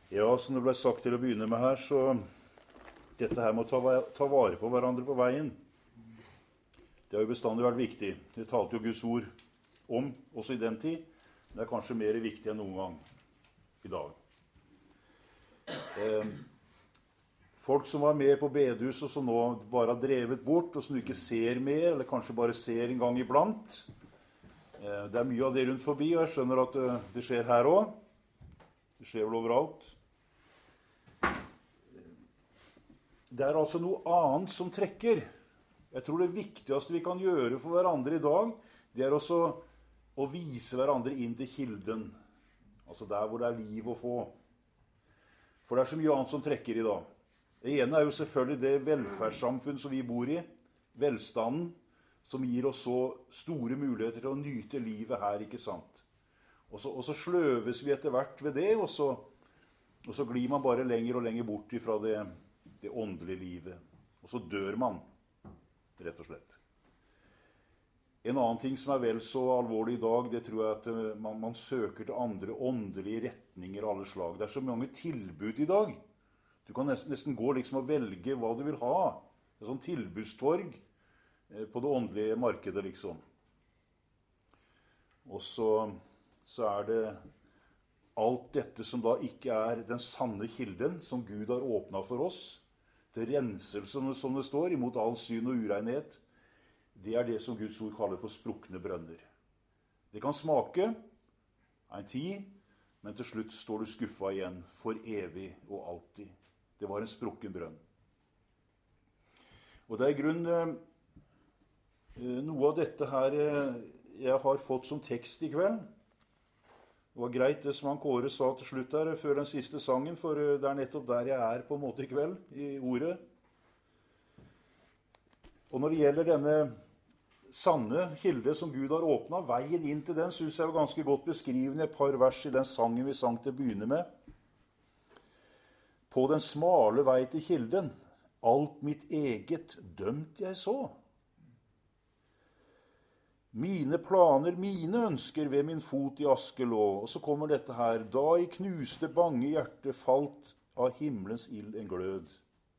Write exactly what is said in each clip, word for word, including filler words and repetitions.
Ja, som det ble sagt til å begynne med her, så dette her med å ta, ta vare på hverandre på veien, det har jo bestandig vært viktig. Det talte jo Guds ord om, også i den tid. Men det er kanskje mer viktig enn noen gang i dag. Eh, folk som var med på bedehus, og som nå bare har drevet bort, og som du ikke ser mer, eller kanskje bare ser en gang iblant. Eh, det er mye av det rundt forbi, og jeg skjønner at det, det skjer her også. Det skjer vel overalt. Det er altså noe annet som trekker. Jeg tror det viktigste vi kan gjøre for hverandre i dag, det er også å vise hverandre inn til kilden. Altså der hvor det er liv å få. For det er så mye annet som trekker i dag. Det ene er jo selvfølgelig det velferdssamfunn som vi bor i. Velstanden, som gir oss så store muligheter til å nyte livet her, ikke sant? Og så, og så sløves vi etter hvert ved det, og så, og så glir man bare lenger og lenger bort fra det, det åndelige livet. Og så dør man, rett og slett. En annen ting som er vel så alvorlig i dag, det tror jeg at man, man søker til andre åndelige retninger av alle slag. Det er så mange tilbud i dag. Du kan nesten, nesten gå liksom og velge hva du vil ha. Det er sånn tilbudstorg på det åndelige markedet, liksom. Og så... så er det alt dette som da ikke er den sanne kilden, som Gud har åpnet for oss, til renselse, som det står, imot all syn og urenhet, det er det som Guds ord kaller for sprukne brønner. Det kan smake en tid, men til slutt står du skuffet igjen, for evig og alltid. Det var en sprukken brønn. Og det er i grunn noe av dette her jeg har fått som tekst i kveld. Det var greit det som han Kåre sa til slutt her, før den siste sangen, for det er nettopp der jeg er på en måte i kveld, i ordet. Og når det gjelder denne sanne kilde som Gud har åpnet, veien inn til den, synes jeg var ganske godt beskrivende et par vers i den sangen vi sang til å begynne med. På den smale vei til kilden, alt mitt eget dømt jeg så. Mine planer, mine ønsker ved min fot i aske lå. Og så kommer dette her. Da i knuste bange hjerte falt av himmelens ild en glød.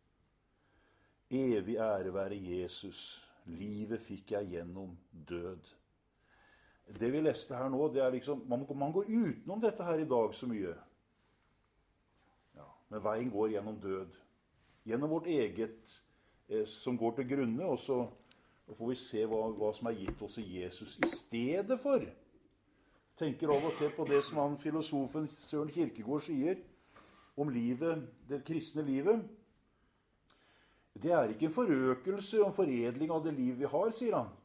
Evig ære være Jesus. Livet fikk jeg gjennom død. Det vi leste her nå, det er liksom, man, man går utenom dette her i dag så mye. Ja, men veien går gjennom død. Gjennom vårt eget, eh, som går til grunne, og så og får vi se hva, hva som er gitt oss i Jesus i stedet for. Tenker av og til på det som han, filosofen Søren Kierkegaard sier om livet, det kristne livet. Det er ikke en forøkelse og en foredling av det liv vi har, sier han.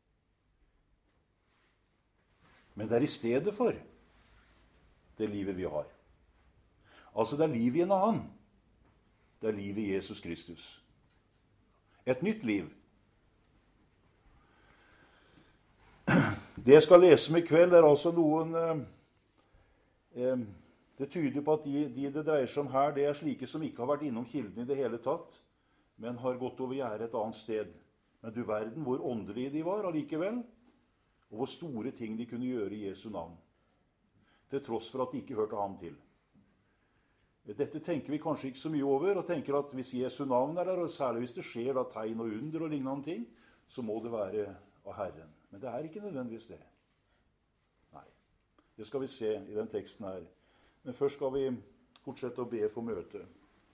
Men det er i stedet for det livet vi har. Altså det er liv i en annen. Det er liv i Jesus Kristus. Et nytt liv. Det jeg skal lese med i kveld er altså noen, eh, eh, det tyder på at de, de det dreier seg om her, det er slike som ikke har vært innom kilden i det hele tatt, men har gått over gjerdet et annet sted. Men du verden hvor åndelige de var allikevel, og hvor store ting de kunne gjøre i Jesu navn, til tross for at de ikke hørte ham til. Dette tenker vi kanskje ikke så mye over, og tenker at hvis Jesu navn er der, og særlig hvis det skjer da tegn og under og lignende ting, så må det være av Herren. Men det er ikke nødvendigvis det. Nei. Det skal vi se i den teksten her. Men først skal vi fortsette å be for møtet.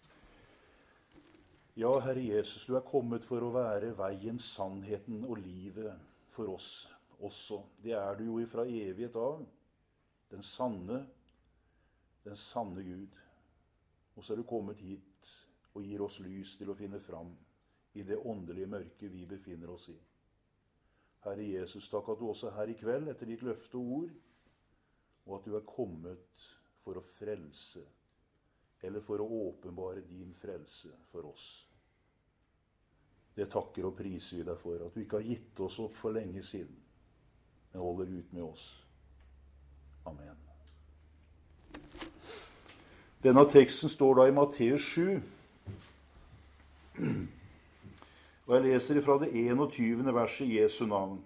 Ja, Herre Jesus, du er kommet for å være veien, sannheten og livet for oss også. Det er du jo ifra evighet av. Den sanne, den sanne Gud. Og så er du kommet hit og gir oss lys til å finne fram i det åndelige mørket vi befinner oss i. Herre Jesus, takk at du også er her i kveld etter ditt løfte og ord, og at du er kommet for å frelse, eller for å åpenbare din frelse for oss. Det takker og priser vi deg for, at du ikke har gitt oss opp for lenge siden, men holder ut med oss. Amen. Denne teksten står da i Matteus sju, og jeg leser fra det enogtyvende verset i Jesu navn.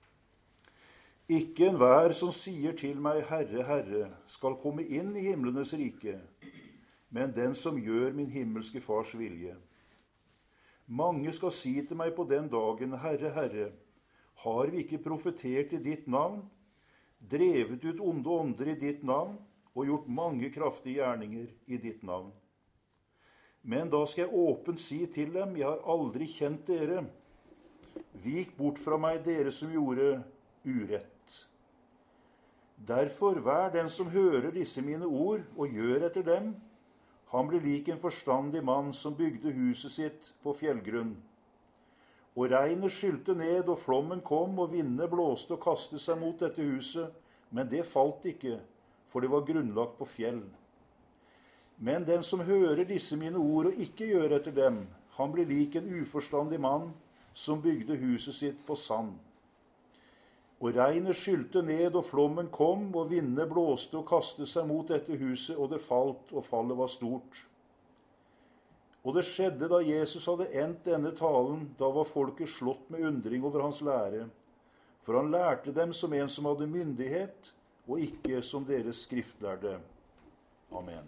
Ikke enhver som sier til meg, Herre, Herre, skal komme inn i himlenes rike, men den som gjør min himmelske fars vilje. Mange skal si til meg på den dagen, Herre, Herre, har vi ikke profetert i ditt navn, drevet ut onde ånder i ditt navn, og gjort mange kraftige gjerninger i ditt navn? Men da skal jeg åpent si til dem, jeg har aldri kjent dere. Vik bort fra meg, dere som gjorde urett. Derfor, hver den som hører disse mine ord og gjør etter dem, han blir lik en forstandig mann som bygde huset sitt på fjellgrunn. Og regnet skylte ned, og flommen kom, og vindene blåste og kastet seg mot dette huset, men det falt ikke, for det var grunnlagt på fjell. Men den som hører disse mine ord og ikke gjør etter dem, han blir lik en uforstandig mann som bygde huset sitt på sand. Og regnet skylte ned, og flommen kom, og vindene blåste og kastet seg mot dette huset, og det falt, og fallet var stort. Og det skjedde da Jesus hadde endt denne talen, da var folket slått med undring over hans lære, for han lærte dem som en som hadde myndighet, og ikke som deres skriftlærde. Amen.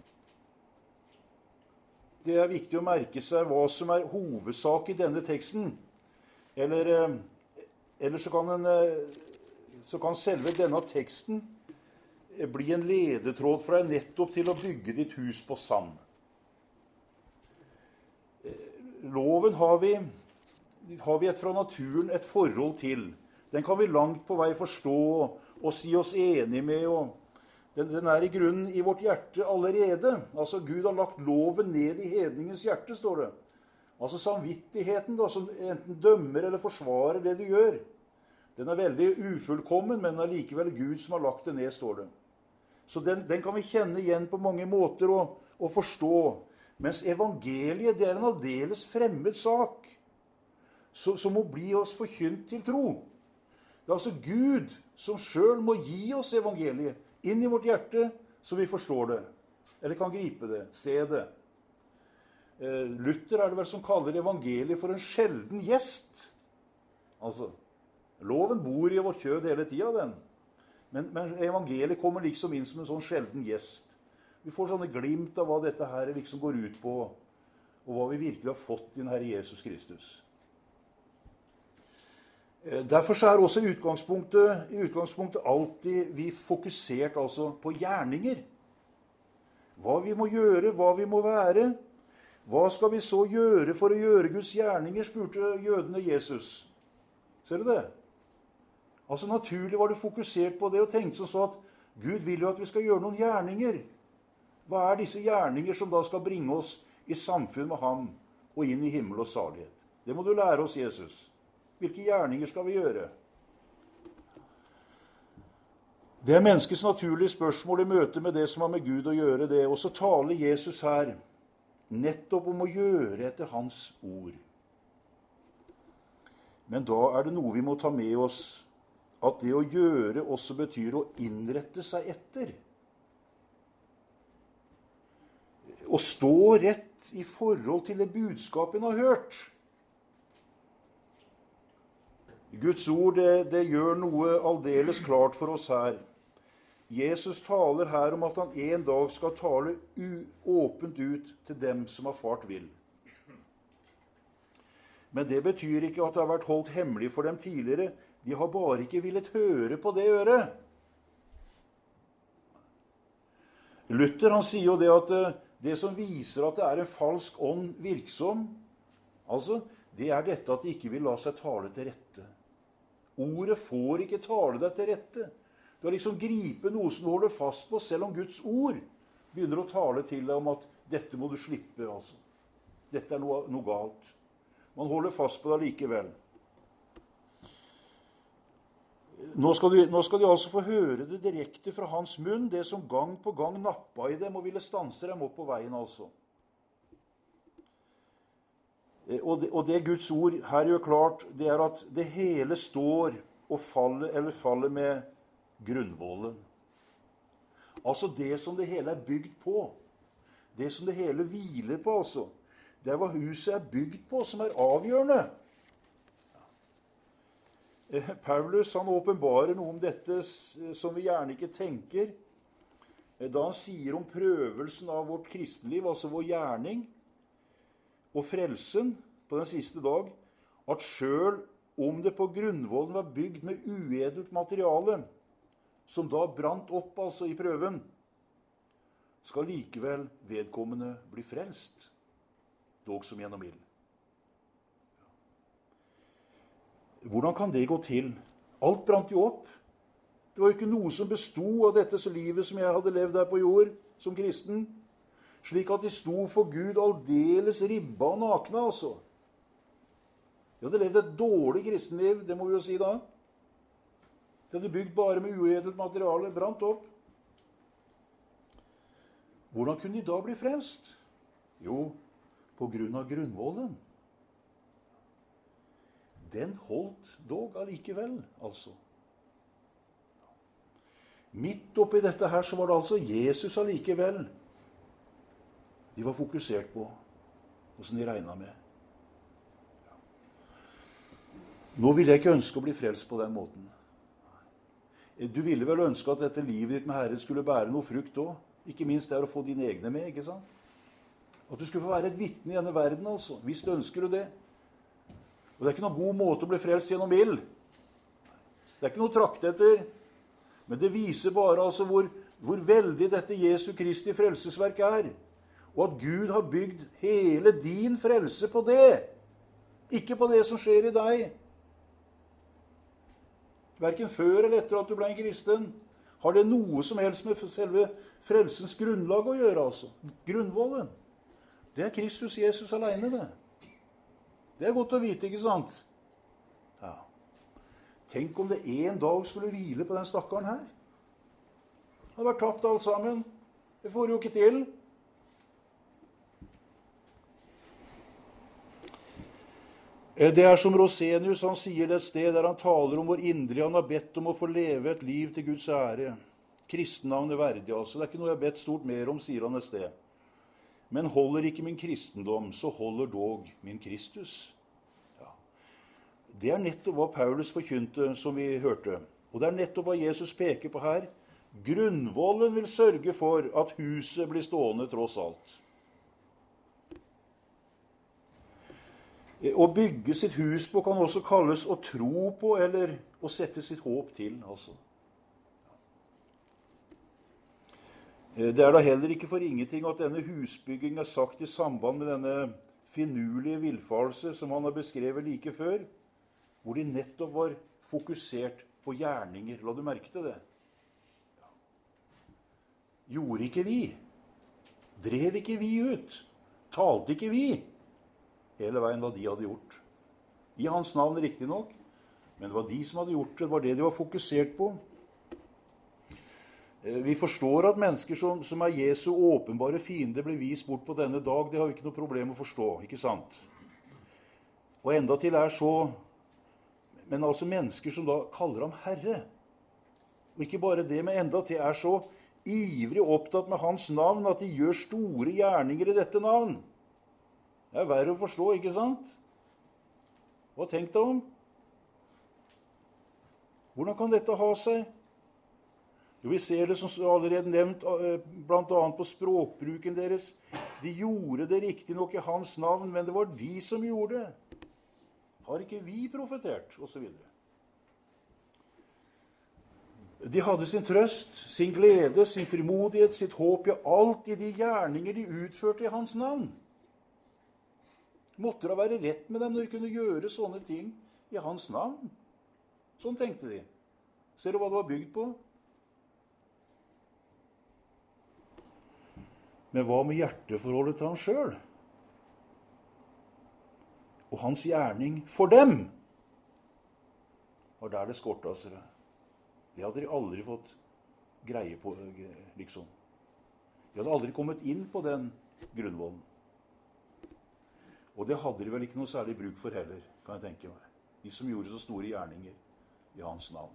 Det er viktig å merke seg hva som er hovedsak i denne teksten. Eller, eller så, kan en, så kan selve denne teksten bli en ledetråd for deg nettopp til å bygge ditt hus på sand. Loven har vi, har vi et fra naturen et forhold til. Den kan vi langt på vei forstå og si oss enig med. Og den, den er i grunnen i vårt hjerte allerede. Altså Gud har lagt loven ned i hedningens hjerte, står det. Altså samvittigheten da, som enten dømmer eller forsvarer det du gjør. Den er veldig ufullkommen, men er likevel Gud som har lagt det ned, står det. Så den, den kan vi kjenne igjen på mange måter og, og forstå. Mens evangeliet, det er en aldeles fremmed sak, som, som må bli oss forkynt til tro. Det er altså Gud som selv må gi oss evangeliet inn i vårt hjerte, så vi forstår det, eller kan gripe det, se det. Luther er det vel som kaller evangeliet for en sjelden gjest. Altså, loven bor i vårt kjød hele tiden, den. Men, men evangeliet kommer liksom inn som en sånn sjelden gjest. Vi får sånne glimt av hva dette her liksom går ut på, og hva vi virkelig har fått i den Herre Jesus Kristus. Derfor er også i utgangspunktet, i utgangspunktet alltid vi fokusert altså på gjerninger. Hva vi må gjøre, hva vi må være. Hva skal vi så gjøre for å gjøre Guds gjerninger, spurte jødene Jesus. Ser du det? Altså naturlig var det fokusert på det og tenkte sånn så at Gud vil jo at vi skal gjøre noen gjerninger. Hva er disse gjerninger som da skal bringe oss i samfunn med ham og inn i himmel og salighet? Det må du lære oss, Jesus. Hvilke gjerninger skal vi gjøre? Det er menneskets naturlige spørsmål i møte med det som har med Gud å gjøre det. Og så taler Jesus her nettopp om å gjøre etter hans ord. Men da er det noe vi må ta med oss, at det å gjøre også betyr å innrette seg etter. Å stå rett i forhold til det budskapet en har hørt. Guds ord, det, det gjør noe aldeles klart for oss her. Jesus taler her om at han en dag skal tale åpent ut til dem som har fart vill. Men det betyr ikke at det har vært holdt hemmelig for dem tidligere. De har bare ikke villet høre på det øret. Luther han sier jo det at det som viser at det er en falsk ånd virksom, altså, det er dette at de ikke vil la seg tale til rette. Ordet får ikke tale deg til rette. Du har liksom gripet noe som du holder fast på, selv om Guds ord begynner å tale til deg om at dette må du slippe, altså. Dette er noe, noe galt. Man holder fast på det likevel. Nå skal, de, nå skal de altså få høre det direkte fra hans munn, det som gang på gang nappa i dem og ville stanse dem opp på veien, altså. Og det, og det Guds ord her gjør klart, det er at det hele står og faller, eller faller med grunnvollen. Altså det som det hele er bygd på. Det som det hele hviler på, altså. Det er hva huset er bygd på, som er avgjørende. Paulus han åpenbarer noe om dette som vi gjerne ikke tenker. da han sier om prøvelsen av vårt kristenliv, altså vår gjerning, og frelsen på den siste dag, at selv om det på grunnvollen var bygd med uedelt materiale, som da brant opp altså i prøven, skal likevel vedkommende bli frelst, dog som gjennom ild. Hvordan kan det gå til? Alt brant jo opp. Det var jo ikke noe som bestod av dette livet som jeg hadde levd her på jord som kristen, slik at de sto for Gud aldeles ribba og nakne, altså. De hadde levd et dårlig kristenliv, det må vi jo si da. De hadde bygd bare med uedelt materiale, brant opp. Hvordan kunne de da bli frelst? Jo, på grunn av grunnvollen. Den holdt dog allikevel, altså. Midt oppi dette her så var det altså Jesus allikevel de var fokusert på, og som de regnet med. Nå vil jeg ikke ønske å bli frelst på den måten. Du ville vel ønske at dette livet ditt med Herren skulle bære noe frukt også. Ikke minst det er å få dine egne med, ikke sant? At du skulle få være et vitne i denne verden, altså. Hvis du ønsker du det. Og det er ikke noen god måte å bli frelst gjennom ild. Det er ikke noe trakt etter. Men det viser bare altså hvor, hvor veldig dette Jesu Kristi frelsesverk er. Og at Gud har bygd hele din frelse på det. Ikke på det som skjer i deg. Hverken før eller etter at du ble en kristen. Har det noe som helst med selve frelsens grunnlag å gjøre, altså. Grunnvollen. Det er Kristus Jesus alene, det. Det er godt å vite, ikke sant? Ja. Tenk om det en dag skulle hvile på den stakkaren her. Det hadde vært tapt alt sammen. Det får jo ikke til. Det er som Rosenius, han sier det et sted der han taler om hvor inderlig han har bedt om å få leve et liv til Guds ære. Kristennavnet verdig, altså. Det er ikke noe jeg har bedt stort mer om, sier han et sted. Men holder ikke min kristendom, så holder dog min Kristus. Ja. Det er nettopp hva Paulus forkynte, som vi hørte. Og det er nettopp hva Jesus peker på her. Grunnvollen vil sørge for at huset blir stående tross alt. Å bygge sitt hus på kan også kalles å tro på, eller å sette sitt håp til, altså. Det er da heller ikke for ingenting at denne husbygging er sagt i samband med denne finurlige villfarelse som han har beskrevet like før, hvor de nettopp var fokusert på gjerninger. La du merke til det? Gjorde ikke vi? Drev ikke vi ut? Talte ikke vi? Hele veien hva de hadde gjort. I hans navn riktig nok, men det var de som hadde gjort det. Det var det de var fokusert på. Vi forstår at mennesker som, som er Jesu åpenbare fiende blir vist bort på denne dag. Det har vi ikke noe problem å forstå, ikke sant? Og enda til er så, men altså mennesker som da kaller ham Herre. Og ikke bare det, men enda til er så ivrig opptatt med hans navn at de gjør store gjerninger i dette navn. Det er verre å forstå, ikke sant? Hva tenk deg om? Hvordan kan dette ha seg? Jo, vi ser det som allerede nevnt, blant annet på språkbruken deres. De gjorde det riktig nok i hans navn, men det var de som gjorde det. Har ikke vi profetert? Og så videre. De hadde sin trøst, sin glede, sin frimodighet, sitt håp i alt i de gjerninger de utførte i hans navn. Måtte det være rett med dem når de kunne gjøre sånne ting i hans navn? Sånn tenkte de. Ser du hva det var bygd på? Men hva med hjerteforholdet til han selv? Og hans gjerning for dem? Og der det skortet, altså. Det hadde de aldri fått greie på, liksom. De hadde aldri kommet inn på den grunnvollen. Og det hadde de vel ikke noe særlig bruk for heller, kan jeg tenke meg. De som gjorde så store gjerninger i hans navn.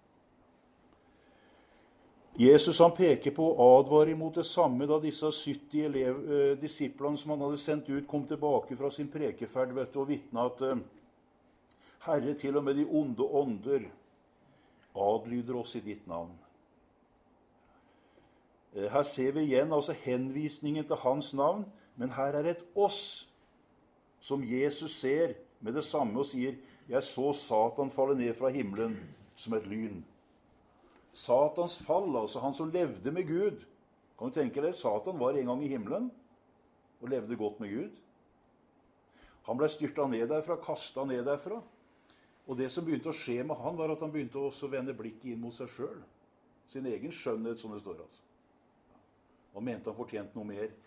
Jesus han peker på å advare imot det samme da disse sytti elev, eh, disiplene som han hadde sendt ut kom tilbake fra sin prekeferd, vet du, og vittnet at eh, Herre, til og med de onde ånder adlyder oss i ditt navn. Her ser vi igjen altså henvisningen til hans navn, men her er et oss som Jesus ser med det samme og sier, jeg så Satan falle ned fra himmelen som et lyn. Satans fall, altså han som levde med Gud. Kan du tenke deg, Satan var en gang i himmelen og levde godt med Gud. Han ble styrtet ned derfra, kastet ned derfra. Og det som begynte å skje med han, var at han begynte også å vende blikket inn mot seg selv. Sin egen skjønnhet, som det står altså. Og mente han fortjente noe mer.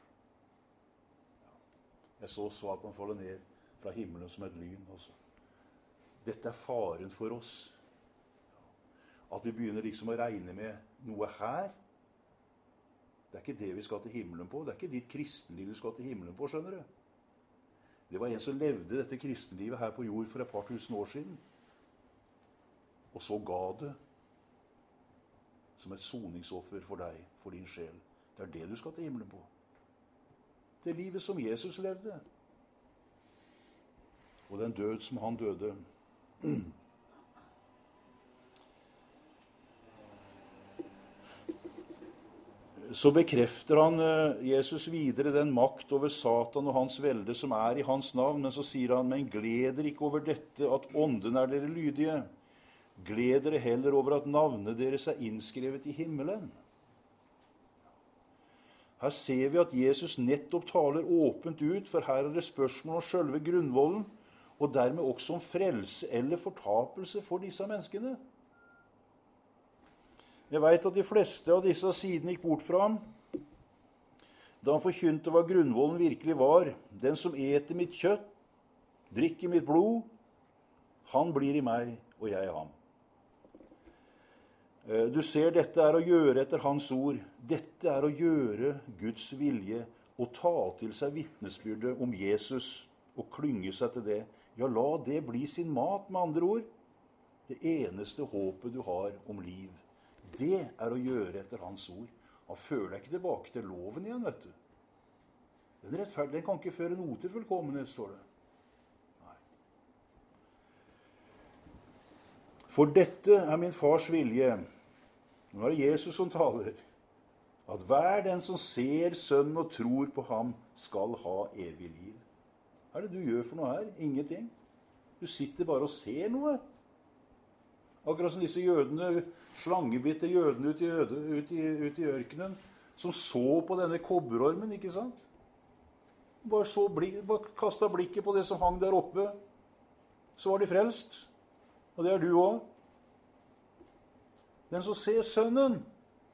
Jeg så Satan falle ned fra himmelen som et lyn. Altså. Dette er faren for oss. At vi begynner liksom å regne med noe her. Det er ikke det vi skal til himmelen på. Det er ikke ditt kristenliv du skal til himmelen på, skjønner du. Det var en som levde dette kristenlivet her på jord for et par tusen år siden. Og så ga det som et soningsoffer for deg, for din sjel. Det er det du skal til himmelen på. Det livet som Jesus levde. Og den død som han døde. Så bekrefter han Jesus videre den makt over Satan og hans velde som er i hans navn, men så sier han, men gled dere ikke over dette at ånden er dere lydige. Gled dere heller over at navnet deres er innskrevet i himmelen. Her ser vi at Jesus nettopp taler åpent ut, for her er det spørsmål om selve grunnvollen, og dermed også om frelse eller fortapelse for disse menneskene. Jeg vet at de fleste av disse sidene gikk bort fra ham, da han forkynte hva grunnvollen virkelig var. Den som eter mitt kjøtt, drikker mitt blod, han blir i meg, og jeg i ham. Du ser, dette er å gjøre etter hans ord. Dette er å gjøre Guds vilje og ta til seg vitnesbyrdet om Jesus og klynge seg til det. Ja, la det bli sin mat, med andre ord. Det eneste håpet du har om liv. Det er å gjøre etter hans ord. Han føler deg ikke tilbake til loven igjen, vet du. Den rettferdige, den kan ikke føre noe til fullkommenhet, står det. Nei. For dette er min fars vilje. Nå er det Jesus som taler. At hver den som ser Sønnen og tror på ham, skal ha evig liv. Hva er det du gjør for noe her? Ingenting. Du sitter bare og ser noe. Akkurat som disse jødene, slangebitte jødene ute i, øde, ut i, ut i ørkenen, som så på denne kobberormen, ikke sant? Bare, så blik, bare kastet blikket på det som hang der oppe, så var de frelst. Og det er du også. Den som ser Sønnen,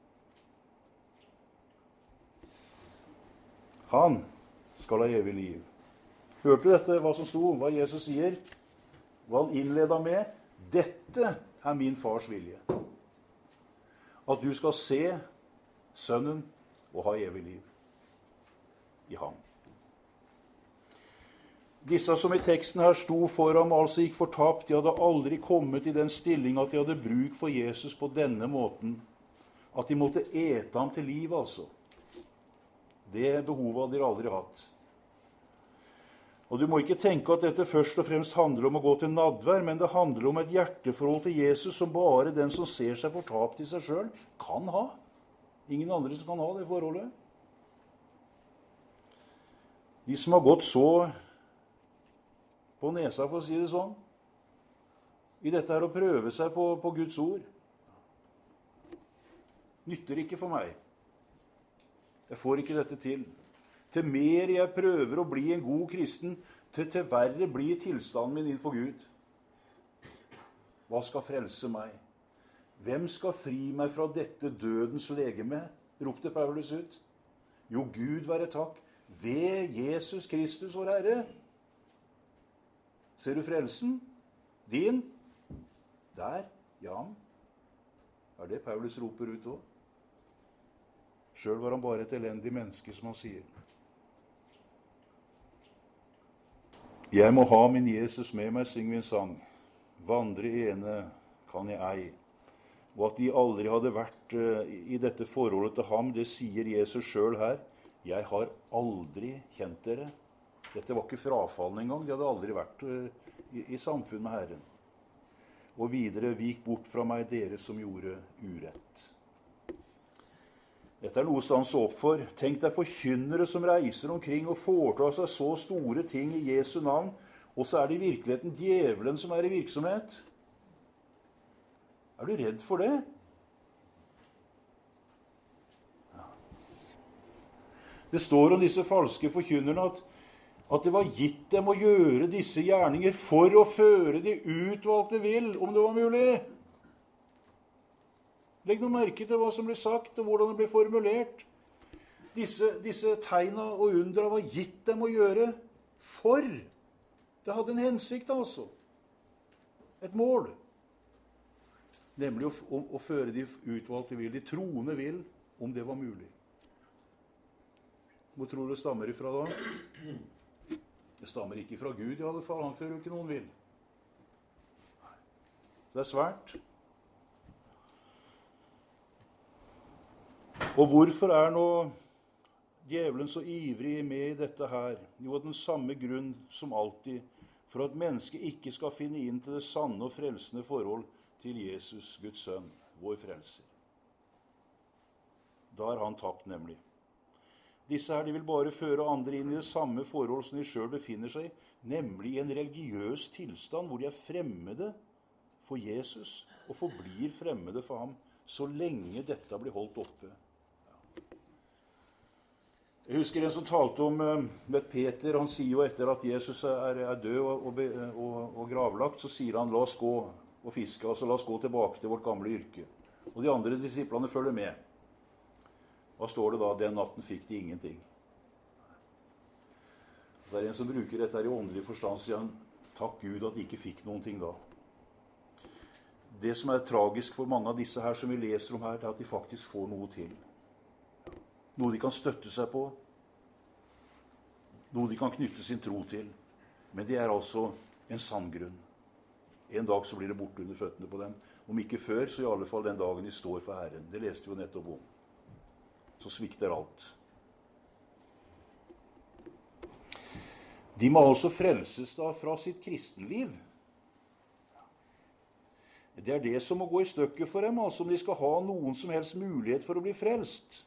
han skal ha evig liv. Hørte du dette, hva som sto, hva Jesus sier? Hva han innleda med? Dette er min fars vilje. At du skal se Sønnen og ha evig liv i ham. Disse som i teksten her sto for ham, altså gikk fortapt, de hadde aldri kommet i den stilling at de hadde bruk for Jesus på denne måten. At de måtte ete ham til liv, altså. Det behovet hadde de aldri hatt. Og du må ikke tenke at dette først og fremst handler om å gå til nadvær, men det handler om et hjerteforhold til Jesus som bare den som ser seg fortapt i seg selv, kan ha. Ingen andre som kan ha det forholdet. De som har gått så på nesa, for å si det sånn, i dette her å prøve seg på, på Guds ord, nytter ikke for meg. Jeg får ikke dette til. Til mer jeg prøver å bli en god kristen, til, til verre blir tilstanden min innenfor Gud. Hva skal frelse meg? Hvem skal fri meg fra dette dødens legeme? Ropte Paulus ut. Jo, Gud være takk, ved Jesus Kristus vår Herre. Ser du frelsen? Din? Der? Ja. Er det Paulus roper ut også? Selv var han bare et elendig menneske, som han sier. Jeg må ha min Jesus med meg, synger vi en sang. Vandre ene kan jeg ei. Og at de aldri hadde vært uh, i dette forholdet til ham, det sier Jesus selv her. Jeg har aldri kjent dere. Dette var ikke frafallende engang. De hadde aldri vært uh, i, i samfunn med Herren. Og videre, vik bort fra meg dere som gjorde urett. Dette er noe å stanse opp for. Tenk deg forkynnere som reiser omkring og foretar seg så store ting i Jesu navn, og så er det i virkeligheten djevelen som er i virksomhet. Er du redd for det? Ja. Det står om disse falske forkynnerne at, at det var gitt dem å gjøre disse gjerninger for å føre de utvalgte vill, om det var mulig. Legg noe merke til hva som blir sagt, og hvordan det blir formulert. Disse, disse tegna og undra var gitt dem å gjøre for. Det hadde en hensikt, altså. Et mål. Nemlig å, å, å føre de utvalgte vill, de troende vill, om det var mulig. Hvor tror du det stammer ifra da? Det stammer ikke fra Gud i alle fall. Han fører jo ikke noen vill. Det er svært. Og hvorfor er nå djevelen så ivrig med i dette her? Jo, av den samme grunn som alltid, for at mennesket ikke skal finne inn til det sanne og frelsende forhold til Jesus, Guds sønn, vår frelser. Da er han tapt, nemlig. Disse her, de vil bare føre andre inn i det samme forhold som de selv befinner seg i, nemlig i en religiøs tilstand hvor de er fremmede for Jesus og forblir fremmede for ham så lenge dette blir holdt oppe. Jeg husker en som talte om med Peter. Han sier jo etter at Jesus er, er død og, og, og gravlagt, så sier han, la oss gå og fiske, altså la oss gå tilbake til vårt gamle yrke. Og de andre disiplene følger med. Hva står det da? Den natten fikk de ingenting. Så er det en som bruker dette her i åndelig forstand, sier han, takk Gud at de ikke fikk noen ting da. Det som er tragisk for mange av disse her som vi leser om her, er at de faktisk får noe til. Noe de kan støtte seg på. Noe de kan knytte sin tro til. Men det er altså en sann grunn. En dag så blir det borte under føttene på dem. Om ikke før, så i alle fall den dagen de står for Herren. Det leste vi jo nettopp om. Så svikter alt. De må altså frelses da fra sitt kristenliv. Det er det som må gå i stykket for dem, altså om de skal ha noen som helst mulighet for å bli frelst.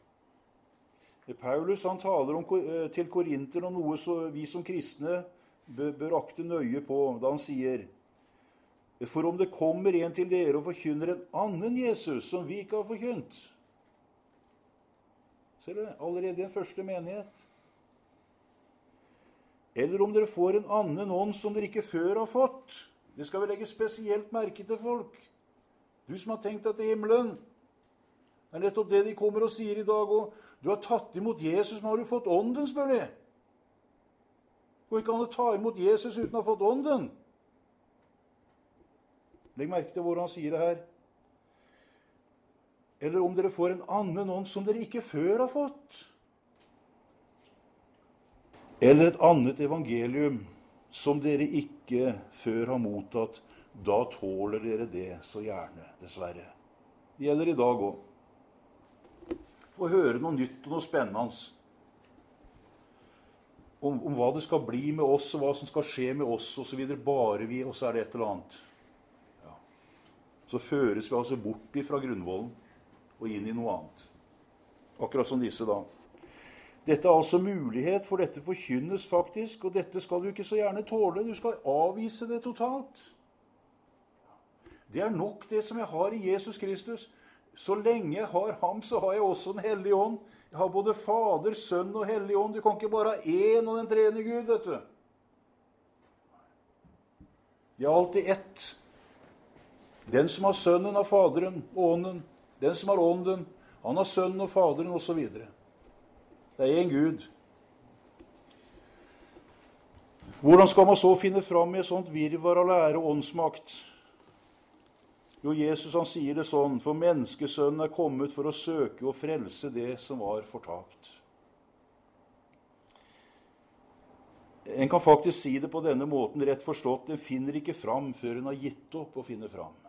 Paulus han taler om, til korinterne om noe så vi som kristne bør, bør akte nøye på, da han sier, for om det kommer en til dere og forkynner en annen Jesus som vi ikke har forkynt. Ser du, allerede i den første menighet. Eller om dere får en annen ånd som dere ikke før har fått. Det skal vi legge spesielt merke til folk. Du som har tenkt deg til himmelen. Det er nettopp det de kommer og sier i dag, og du har tatt imot Jesus, men har du fått ånden, spør de. Går ikke an å ta imot Jesus uten å ha fått ånden? Legg merke til hvor han sier det her. Eller om dere får en annen ånd som dere ikke før har fått. Eller et annet evangelium som dere ikke før har mottatt, da tåler dere det så gjerne, dessverre. Det gjelder i dag også. Få høre noe nytt og noe spennende om, om hva det skal bli med oss, og hva som skal skje med oss, og så videre, bare vi, og så er det et eller annet. Ja. Så føres vi altså bort fra grunnvollen og inn i noe annet. Akkurat som disse da. Dette er altså mulighet, for dette forkynnes faktisk, og dette skal du ikke så gjerne tåle. Du skal avvise det totalt. Det er nok det som jeg har i Jesus Kristus. Så lenge jeg har ham, så har jeg også den hellige ånd. Jeg har både Fader, Sønn og hellige ånd. Du kan ikke bare ha én og den tredje Gud, vet du. De er alltid ett. Den som har Sønnen har Faderen og Ånden. Den som har Ånden, han har Sønnen og Faderen, og så videre. Det er en Gud. Hvordan skal man så finne fram i et sånt virvar av lære og åndsmakt? Jo, Jesus han sier det sånn, for menneskesønnen er kommet for å søke og frelse det som var fortapt. En kan faktisk si det på denne måten, rett forstått, den finner ikke fram før hun har gitt opp å finne fram.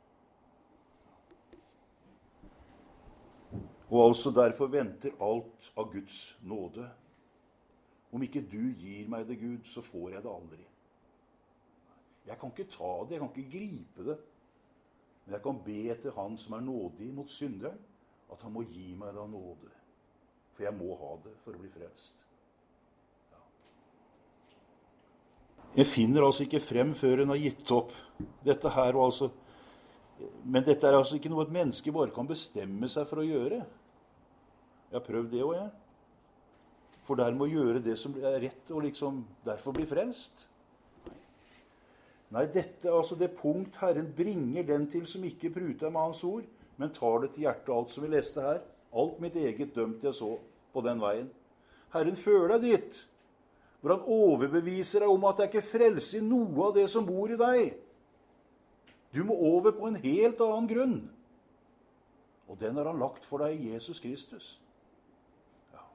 Og altså derfor venter alt av Guds nåde. Om ikke du gir meg det, Gud, så får jeg det aldri. Jeg kan ikke ta det, jeg kan ikke gripe det. Men jeg kan be til han som er nådig mot synderen, at han må gi meg da nåde. For jeg må ha det for å bli frelst. Ja. Jeg finner altså ikke frem før en har gitt opp. Dette her og altså, men dette er altså ikke noe et menneske bare kan bestemme seg for å gjøre. Jeg har prøvd det også, jeg. For dermed å gjøre det som er rett, og liksom derfor bli frelst. Nei, Nei dette er altså det punkt Herren bringer den til som ikke pruter med hans ord, men tar det til hjertet, alt som vi leste her. Alt mitt eget dømt jeg så på den veien. Herren fører deg dit, hvor han overbeviser deg om at det er ikke frelse i noe av det som bor i deg. Du må over på en helt annen grunn. Og den har han lagt for deg i Jesus Kristus. Ja.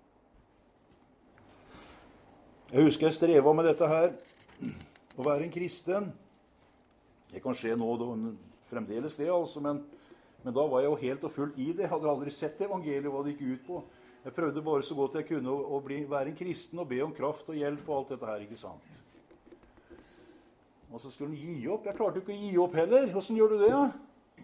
Jeg husker jeg strevet med dette her, å være en kristen. Det kan skje nå, fremdeles det altså, men Men da var jeg jo helt og fullt i det. Jeg hadde aldri sett evangeliet, hva det gikk ut på. Jeg prøvde bare så godt jeg kunne å, å bli, være en kristen og be om kraft og hjelp og alt dette her, ikke sant? Og så skulle han gi opp. Jeg klarte ikke å gi opp heller. Hvordan gjør du det, da?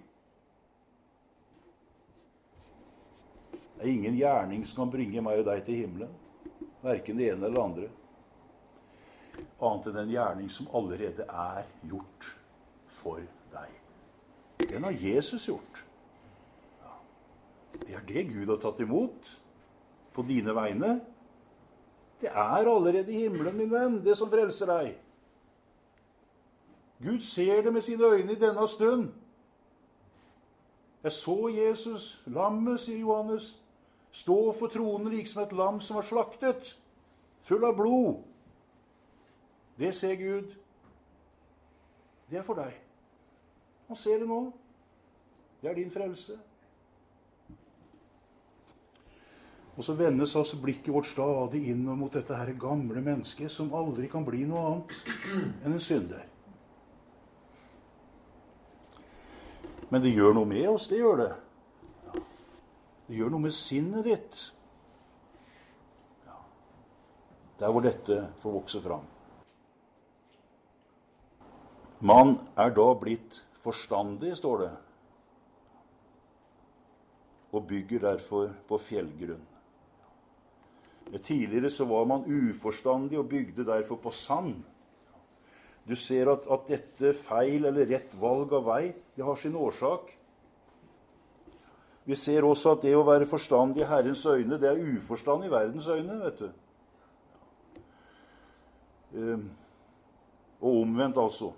Det er ingen gjerning som kan bringe meg og deg til himmelen. Hverken det ene eller det andre. Annet enn en gjerning som allerede er gjort for deg. Den har Jesus gjort. Ja. Det er det Gud har tatt imot på dine vegne. Det er allerede i himmelen, min venn, det som frelser deg. Gud ser det med sine øyne i denne stund. Jeg så Jesus, lammet, sier Johannes, stå for tronen like som et lam som var slaktet, full av blod. Det ser Gud. Det er for deg. Han ser det nå. Det er din frelse. Og så vendes altså blikket vårt stadig inn mot dette her gamle mennesket som aldri kan bli noe annet enn en synder. Men det gjør noe med oss, det gjør det. Det gjør noe med sinnet ditt. Ja. Der hvor dette får vokse fram. Man er da blitt forstandig, står det, og bygger derfor på fjellgrunn. Tidligere så var man uforstandig og bygde derfor på sand. Du ser at, at dette feil eller rett valg av vei, det har sin årsak. Vi ser også at det å være forstandig i Herrens øyne, det er uforstand i verdens øyne, vet du. Um, og omvendt altså.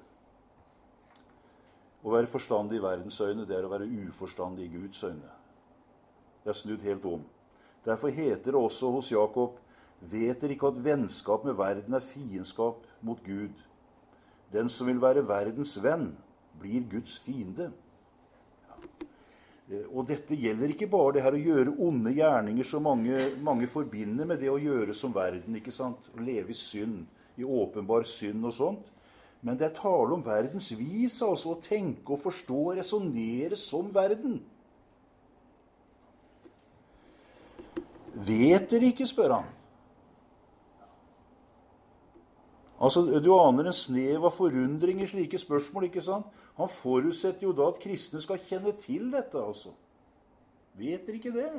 Å være forstandig i verdens øyne, det er å være uforstandig i Guds øyne. Det er snudd helt om. Derfor heter det også hos Jakob, vet dere ikke at vennskap med verden er fiendskap mot Gud? Den som vil være verdens venn, blir Guds fiende. Ja. Og dette gjelder ikke bare det her å gjøre onde gjerninger som mange, mange forbinder med det å gjøre som verden, ikke sant? Å leve i synd, i åpenbar synd og sånt. Men det er tale om verdens vis, altså å tenke og forstå og resonere som verden. Vet dere ikke, spør han. Altså, du aner en snev av forundring i slike spørsmål, ikke sant? Han forutsetter jo da at kristne skal kjenne til dette, altså. Vet dere ikke det?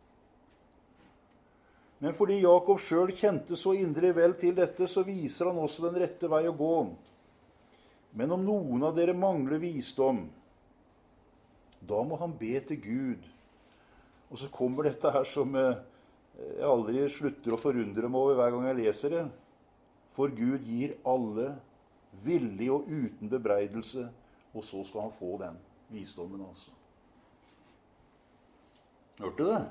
Men fordi Jakob selv kjente så indre vel til dette, så viser han også den rette vei å gå. Men om noen av dere mangler visdom, da må han be til Gud. Og så kommer dette her som jeg aldri slutter å forundre meg over hver gang jeg leser det. For Gud gir alle villig og uten bebreidelse, og så skal han få den visdommen altså. Hørte du det?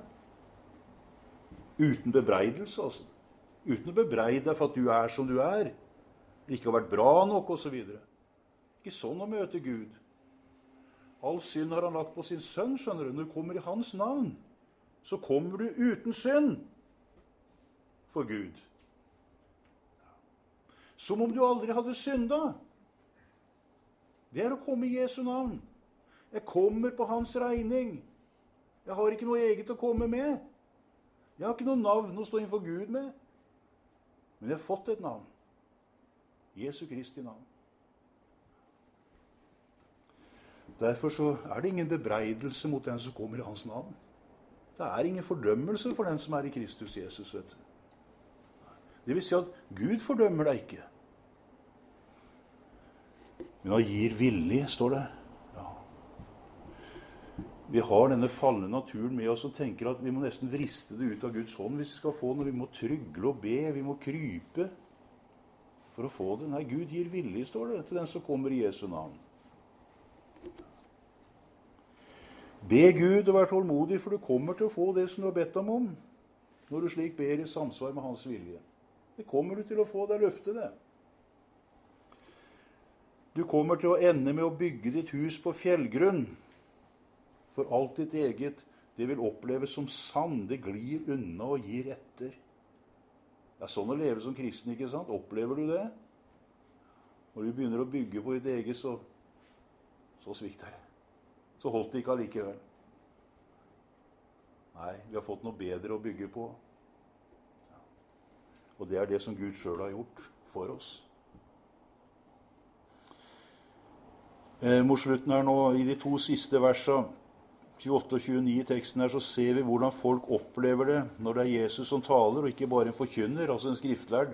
Uten bebreidelse altså. Uten å bebreide deg for at du er som du er. Ikke har vært bra nok og så videre. Ikke sånn å møte Gud. All synd har han lagt på sin sønn, skjønner du. Når du kommer i hans navn, så kommer du uten synd for Gud. Som om du aldri hadde synda. Det er å komme i Jesu navn. Jeg kommer på hans regning. Jeg har ikke noe eget å komme med. Jeg har ikke noe navn å stå innenfor Gud med. Men jeg har fått et navn. Jesu Kristi navn. Derfor så er det ingen bebreidelse mot den som kommer i hans navn. Det er ingen fordømmelse for den som er i Kristus Jesus, vet du. Det vil si at Gud fordømmer deg ikke. Men han gir villig, står det. Ja. Vi har denne fallende naturen med oss og tenker at vi må nesten vriste det ut av Guds hånd hvis vi skal få det. Vi må trygle og be, vi må krype for å få det. Nei, Gud gir villig, står det, til den som kommer i Jesu navn. Be Gud og vær tålmodig, for du kommer til å få det som du har bedt ham om, når du slik ber i samsvar med hans vilje. Det kommer du til å få, det er løftet det. Du kommer til å ende med å bygge ditt hus på fjellgrunn, for alt ditt eget, det vil oppleves som sand, det glir unna og gir etter. Det er sånn å leve som kristen, ikke sant? Opplever du det? Når du begynner å bygge på ditt eget, så, så svikter det. Så holdt det ikke allikevel. Nei, vi har fått noe bedre å bygge på. Ja. Og det er det som Gud selv har gjort for oss. Eh, mot slutten her nå, i de to siste versene, tjueåtte og tjueni i teksten her, så ser vi hvordan folk opplever det når det er Jesus som taler, og ikke bare en forkynner, altså en skriftlærd.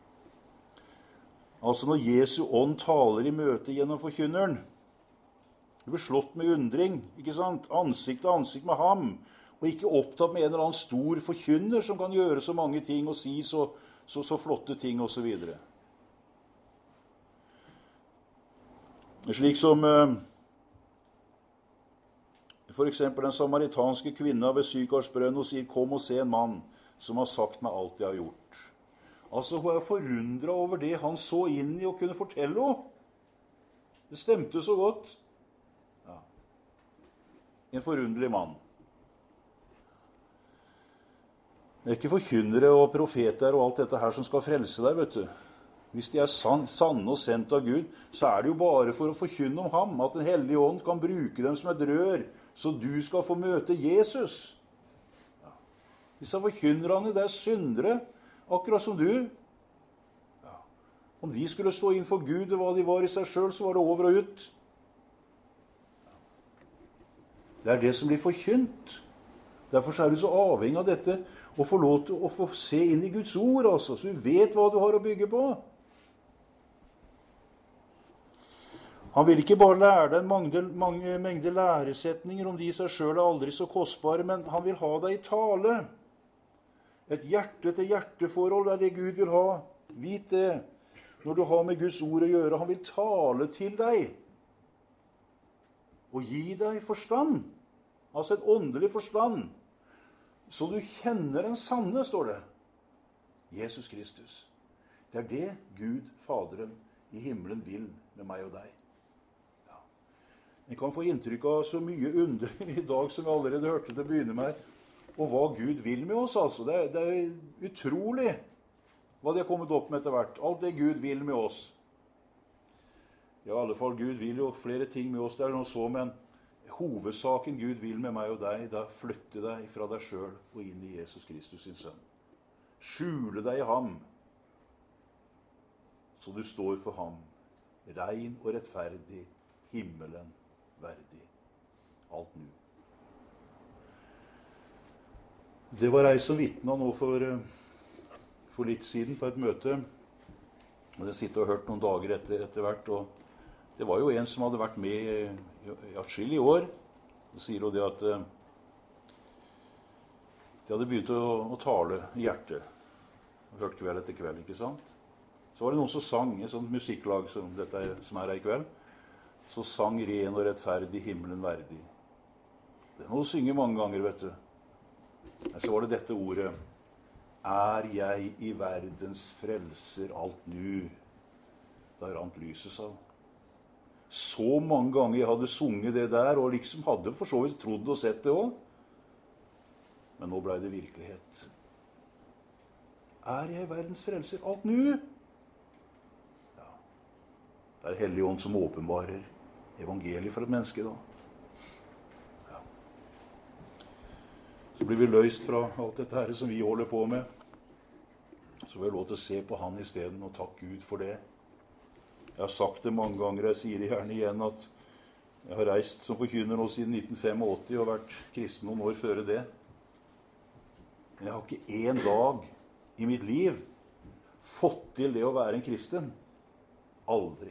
Altså når Jesu ånd taler i møte gjennom forkynneren, du blir slått med undring, ikke sant? Ansikt til ansikt med ham, og ikke opptatt med en eller annen stor forkynner som kan gjøre så mange ting og si så, så, så flotte ting og så videre. Slik som eh, for eksempel den samaritanske kvinna ved Sykarsbrønn og sier, kom og se en mann som har sagt meg alt jeg har gjort. Altså, hun er forundret over det han så inn i og kunne fortelle henne. Det stemte så godt. En forunderlig mann. Det er ikke forkynnere og profeter og alt dette her som skal frelse deg, vet du. Hvis de er sanne og sendt av Gud, så er det jo bare for å forkynne om ham, at den hellige ånd kan bruke dem som et rør, så du skal få møte Jesus. Ja. Disse forkynnerne, det er syndere, akkurat som du. Ja. Om de skulle stå inn for Gud og hva de var i seg selv, så var det over og ut. Det er det som blir forkynt. Derfor er du så avhengig av dette, å få lov til å få se inn i Guds ord, altså, så du vet hva du har å bygge på. Han vil ikke bare lære deg en mange, mange mengde læresetninger om de i seg selv er aldri så kostbare, men han vil ha deg i tale. Et hjerte-til-hjerte-forhold er det Gud vil ha. Vit det. Når du har med Guds ord å gjøre, han vil tale til deg. Og gi deg forstand. Altså en åndelig forstand. Så du kjenner den sanne, står det. Jesus Kristus. Det er det Gud, Faderen, i himmelen vil med meg og deg. Ja. Vi kan få inntrykk av så mye under i dag som vi allerede hørte til å begynne med. Og hva Gud vil med oss, altså. Det er, det er utrolig hva de har kommet opp med etter hvert. Alt det Gud vil med oss. Ja, i alle fall, Gud vil jo flere ting med oss der nå så, men hovedsaken Gud vil med meg og deg, da flytte deg fra deg selv og inn i Jesus Kristus sin sønn. Skjule deg i ham, så du står for ham, rein og rettferdig, himmelen verdig. Alt nu. Det var ei som vitna nå for, for litt siden på et møte, og jeg sitter og hørt noen dager etter, etter hvert, og det var jo en som hadde vært med i, i atskillige år. Så sier hun det at uh, de hadde begynt å, å tale i hjertet. Hørt kveld etter kveld, ikke sant? Så var det noen som sang i et sånt musikklag som dette er, som er her i kveld. Så sang ren og rettferdig, himmelen verdig. Det må du synge mange ganger, vet du. Men så var det dette ordet. Er jeg i verdens frelser alt nu? Da rant lyset, sa hun. Så mange ganger jeg hadde sunget det der, og liksom hadde for så vidt trodd og sett det også. Men nå ble det virkelighet. Er jeg verdens frelser alt nu? Ja. Det er Hellig Ånd som åpenbarer evangeliet for et menneske da. Ja. Så blir vi løst fra alt dette her som vi holder på med. Så vil jeg lov til å se på han i stedet, og takk Gud for det. Jeg har sagt det mange ganger, jeg sier det gjerne igjen, at jeg har reist som forkynner nå siden nitten åttifem og vært kristen noen år før det. Men jeg har ikke en dag i mitt liv fått til det å være en kristen. Aldri.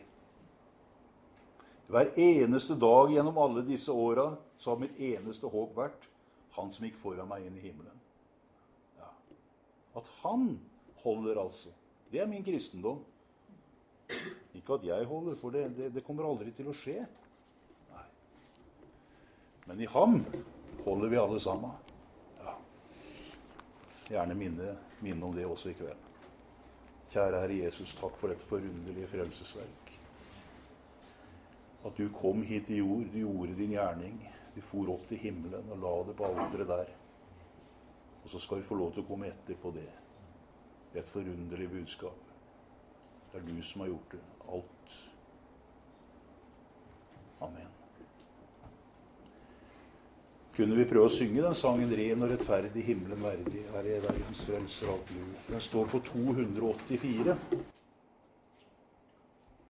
Hver eneste dag gjennom alle disse åra så har mitt eneste håp vært han som gikk foran meg inn i himmelen. Ja. At han holder altså. Det er min kristendom. Ikke at jeg holder, for det, det, det kommer aldri til å skje. Nei. Men i ham holder vi alle sammen. Ja. Gjerne minne, minne om det også i kveld. Kjære Herre Jesus, takk for dette forunderlige frelsesverk. At du kom hit i jord, du gjorde din gjerning. Du for opp til himmelen og la det på alteret der. Og så skal vi få lov til å komme etter på det. Det er et forunderlig budskap. Det er du som har gjort det. Alt. Amen. Kunne vi prøve å synge den sangen «Ren og rettferdig, himmelen verdig, er i verdens frelser alt du». Den står på to hundre og åttifire.